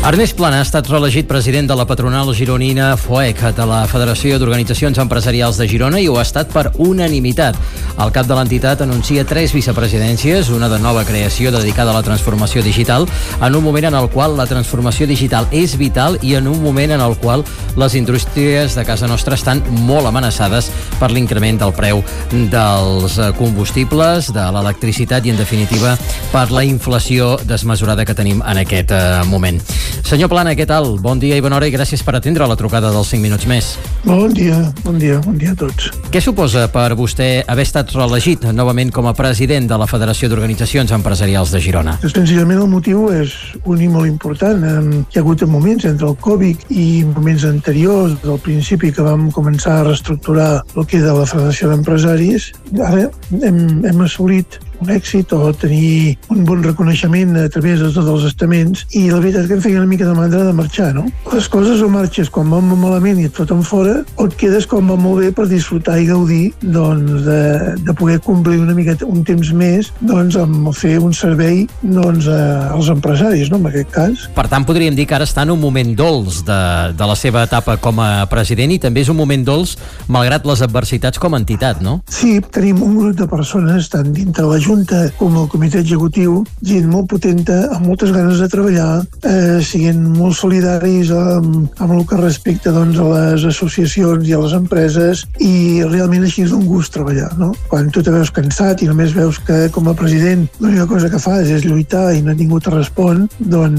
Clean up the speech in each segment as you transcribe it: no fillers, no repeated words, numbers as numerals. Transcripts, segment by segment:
Ernest Plana ha estat reelegit president de la patronal gironina FOEC, de la Federació d'Organitzacions Empresarials de Girona, i ho ha estat per unanimitat. El cap de l'entitat anuncia 3 vicepresidències, una de nova creació dedicada a la transformació digital, en un moment en el qual la transformació digital és vital i en un moment en el qual les indústries de casa nostra estan molt amenaçades per l'increment del preu dels combustibles, de l'electricitat i, en definitiva, per la inflació desmesurada que tenim en aquest moment. Senyor Plana, què tal? Bon dia i bona hora i gràcies per atendre la trucada dels 5 minuts més. Bon dia a tots. Què suposa per vostè haver estat reelegit novament com a president de la Federació d'Organitzacions Empresarials de Girona? Senzillament el motiu és un i molt important. Hi ha hagut moments entre el Covid i moments anteriors, del principi que vam començar a reestructurar el que era la Federació d'Empresaris. Ara hem assolit un èxit o tenir un bon reconeixement a través de tots els estaments, i la veritat és que em feia una mica de mandra de marxar, no? Les coses o marxes quan van malament i et foten fora, o et quedes quan va molt bé per disfrutar i gaudir de poder complir una miqueta un temps més amb fer un servei als empresaris, no? En aquest cas. Per tant, podríem dir que ara està en un moment dolç de la seva etapa com a president, i també és un moment dolç malgrat les adversitats com a entitat, no? Sí, tenim un grup de persones, tant dintre la Junta com el comitè executiu, gent molt potenta, amb moltes ganes de treballar, siguent molt solidaris amb el que respecta a les associacions i a les empreses, i realment així és un gust treballar, no? Quan tu te veus cansat i només veus que com a president l'única cosa que fas és lluitar i ningú te respon,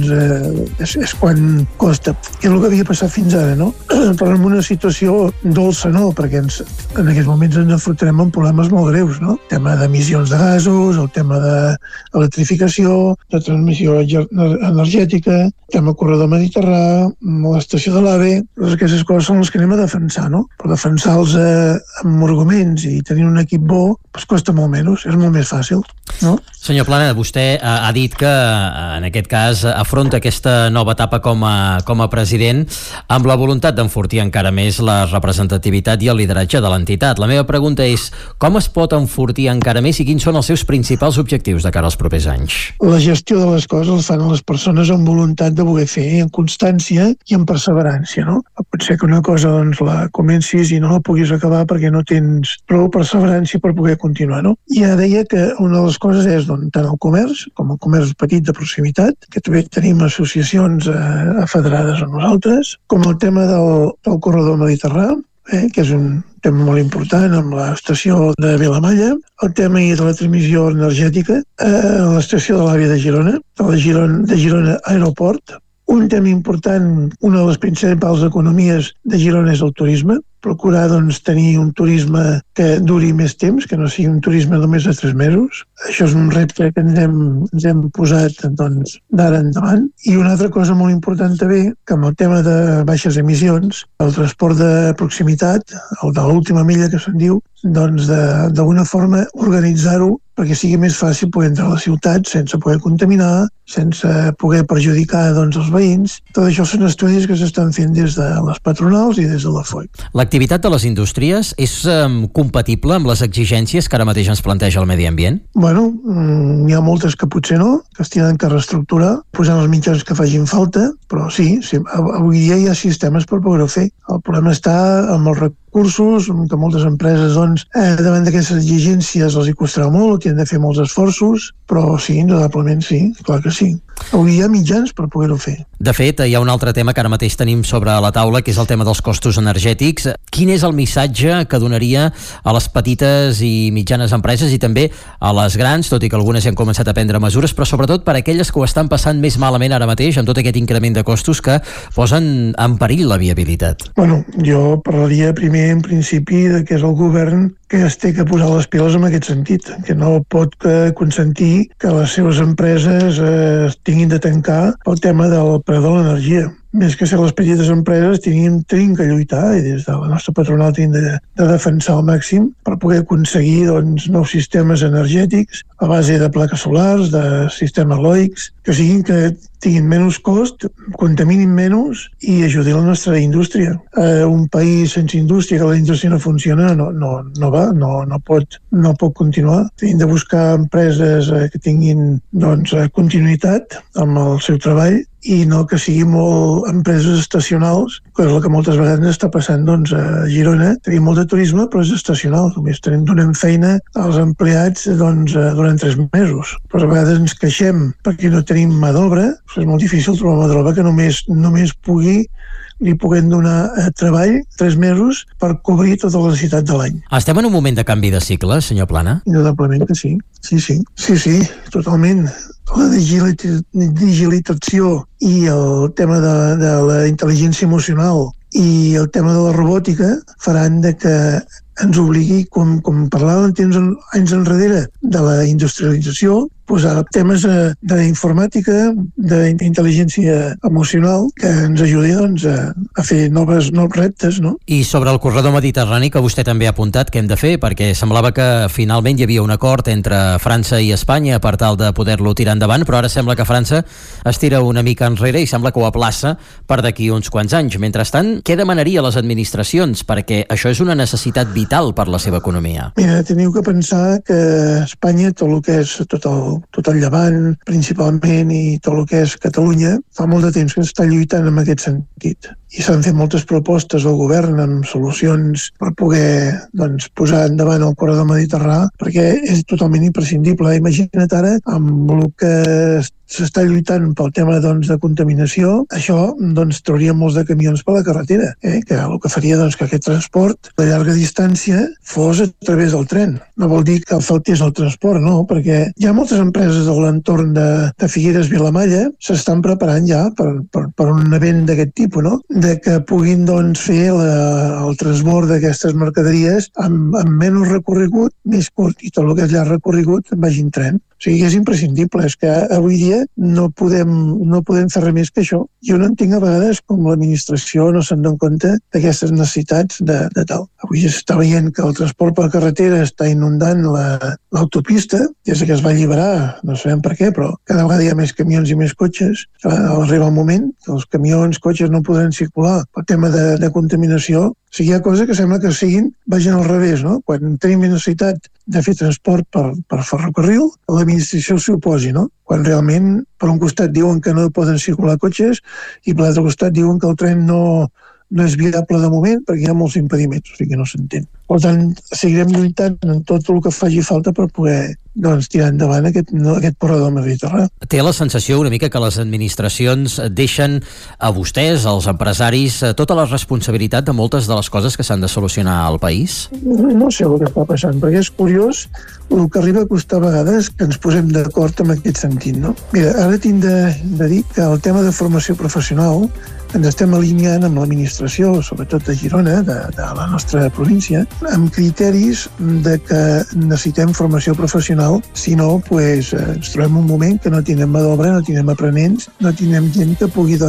és quan costa. És el que havia passat fins ara, no? Però en una situació dolça no, perquè en aquests moments ens enfrontarem amb problemes molt greus, no? El tema d'emissions de gasos, el tema d'electrificació, de transmissió energètica, el tema corredor mediterrani, l'estació de l'AVE. Totes aquestes coses són les que anem a defensar, no? Però defensar-los amb arguments i tenir un equip bo, costa molt menys, és molt més fàcil, no? Senyor Plana, vostè ha dit que en aquest cas afronta aquesta nova etapa com a president amb la voluntat d'enfortir encara més la representativitat i el lideratge de l'entitat. La meva pregunta és: com es pot enfortir encara més i quins són els seus principals objectius de cara als propers anys? La gestió de les coses les fan les persones amb voluntat de voler fer, amb constància i amb perseverància, no? Pot ser que una cosa la comencis i no la puguis acabar perquè no tens prou perseverància per poder continuar, no? I ja deia que una de les coses és tant el comerç, com el comerç petit de proximitat, que també tenim associacions federades amb nosaltres, com el tema del corredor mediterrani, que és un tema molt important amb l'estació de Vilamalla, el tema de la transmissió energètica, l'estació de l'AVE de Girona, de Girona Aeroport. Un tema important, una de les principals economies de Girona és el turisme, procurar tenir un turisme que duri més temps, que no sigui un turisme només de 3 mesos. Això és un repte que ens hem posat d'ara endavant. I una altra cosa molt important també, que amb el tema de baixes emissions, el transport de proximitat, el de l'última milla que se'n diu, d'alguna forma organitzar-ho perquè sigui més fàcil poder entrar a la ciutat sense poder contaminar, sense poder perjudicar els veïns. Tot això són estudis que s'estan fent des de les patronals i des de la FOEC. L'activitat de les indústries és compatible amb les exigències que ara mateix ens planteja el medi ambient? Bueno, n'hi ha moltes que potser no, que es tenen que reestructurar, posant els mitjans que facin falta, però sí, avui dia hi ha sistemes per poder-ho fer. El problema està amb els recursos, que moltes empreses davant d'aquestes exigències els hi costarà molt, tenen de fer molts esforços, però sí, indudablement sí, clar que sí. Avui hi ha mitjans per poder-ho fer. De fet, hi ha un altre tema que ara mateix tenim sobre la taula, que és el tema dels costos energètics. Quin és el missatge que donaria a les petites i mitjanes empreses i també a les grans, tot i que algunes ja han començat a prendre mesures, però sobretot per a aquelles que ho estan passant més malament ara mateix amb tot aquest increment de costos que posen en perill la viabilitat? Bueno, jo parlaria primer en principi que és el govern que es té que posar les piles en aquest sentit, que no pot consentir que les seves empreses tinguin de tancar el tema del preu de l'energia. Més que ser les petites empreses, tenim que lluitar, i des de la nostra patronal tenim de defensar al màxim per poder aconseguir nous sistemes energètics a base de plaques solars, de sistemes eòlics, que tinguin menys cost, contaminin menys i ajudin la nostra indústria. Un país sense indústria, que la indústria no funciona, no va, no pot continuar. Hem de buscar empreses que tinguin continuïtat amb el seu treball i no que siguin molt empreses estacionals, que és el que moltes vegades està passant doncs, a Girona. Tenim molt de turisme, però és estacional. Només donem feina als empleats doncs, durant 3 mesos. Però a vegades ens queixem perquè no tenim mà d'obra. És molt difícil trobar mà d'obra que només li puguem donar treball 3 mesos per cobrir tota la necessitat de l'any. Estem en un moment de canvi de cicle, senyor Plana? Indudablement que sí. Sí, totalment. La digitalització i el tema de la intel·ligència emocional i el tema de la robòtica faran de que ens obligui, com parlàvem anys enrere de la industrialització, posar temes d'informàtica, d'intel·ligència emocional que ens ajudi doncs, a fer nous reptes. No? I sobre el corredor mediterrani que vostè també ha apuntat que hem de fer, perquè semblava que finalment hi havia un acord entre França i Espanya per tal de poder-lo tirar endavant, però ara sembla que França es tira una mica enrere i sembla que ho aplaça per d'aquí uns quants anys. Mentrestant, què demanaria a les administracions? Perquè això és una necessitat vital per la seva economia. Mira, teniu que pensar que Espanya, tot el que és tot el Llevant, principalment, i tot el que és Catalunya, fa molt de temps que està lluitant en aquest sentit. I s'han fet moltes propostes al govern amb solucions per poder posar endavant el corredor mediterrani, perquè és totalment imprescindible. Imagina't ara, amb el que s'està lluitant pel tema de contaminació, això trauria molts de camions per la carretera, que el que faria que aquest transport de llarga distància fos a través del tren. No vol dir que faltés el transport, no, perquè hi ha moltes empreses de l'entorn de Figueres-Vilamalla s'estan preparant ja per un event d'aquest tipus, no? De que puguin fer el transbord d'aquestes mercaderies amb menys recorregut, més curt, i tot el que és llarg recorregut vagi en tren. O sigui, és imprescindible, és que avui dia no podem fer res més que això. Jo no entenc a vegades com l'administració no se'n dona compte d'aquestes necessitats de tal. Avui s'està veient que el transport per carretera està inundant l'autopista, des que es va alliberar, no sabem per què, però cada vegada hi ha més camions i més cotxes. Arriba un moment que els camions, cotxes no podran circular per tema de contaminació. O sigui, hi ha coses que sembla que vagin al revés, no? Quan tenim necessitat de fer transport per ferrocarril, l'administració s'hi oposi, no? Quan realment, per un costat diuen que no poden circular cotxes i per l'altre costat diuen que el tren no és viable de moment perquè hi ha molts impediments, o sigui que no s'entén. Per tant, seguirem lluitant en tot el que faci falta per poder tirar endavant aquest corredor mediterrani. Té la sensació una mica que les administracions deixen a vostès, als empresaris, tota la responsabilitat de moltes de les coses que s'han de solucionar al país? No sé el que està passant, perquè és curiós el que arriba a costar a vegades que ens posem d'acord en aquest sentit, no? Mira, ara tinc de dir que el tema de formació professional ens estem alineant amb l'administració, sobretot de Girona, de la nostra província, amb criteris de que necessitem formació professional, si no, ens trobem un moment que no tindrem mà d'obra, no tindrem aprenents, no tindrem gent que pugui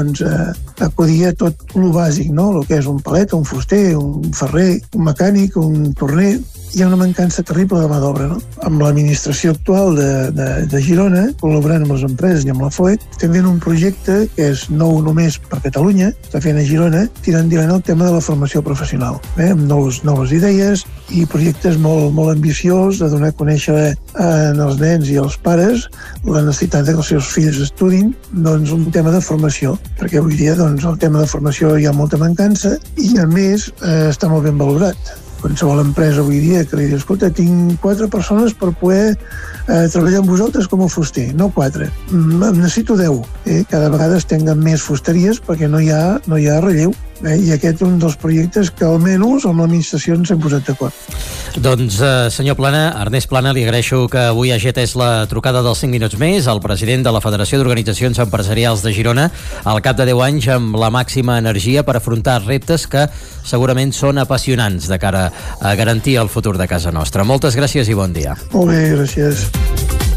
acudir a tot el bàsic, no? El que és un palet, un fuster, un ferrer, un mecànic, un torner. Hi ha una mancança terrible de mà d'obra, no? Amb l'administració actual de Girona, col·laborant amb les empreses i amb la FOET, estem fent un projecte que és nou només per Catalunya, està fent a Girona, tirant endavant el tema de la formació professional, amb noves idees i projectes molt, molt ambiciós de donar a conèixer als nens i als pares la necessitat que els seus fills estudin un tema de formació, perquè avui dia el tema de formació hi ha molta mancança i a més està molt ben valorat. Qualsevol empresa avui dia que li diu, escolta, tinc 4 persones per poder treballar amb vosaltres com a fuster, no 4. Necessito 10. Cada vegada es tenen més fusteries perquè no hi ha relleu. I aquest és un dels projectes que almenys amb l'administració ens hem posat d'acord. Doncs, senyor Plana, Ernest Plana, li agraeixo que avui hagi atès la trucada dels 5 minuts més, el president de la Federació d'Organitzacions Empresarials de Girona, al cap de 10 anys amb la màxima energia per afrontar reptes que segurament són apassionants de cara a garantir el futur de casa nostra. Moltes gràcies i bon dia. Molt bé, gràcies.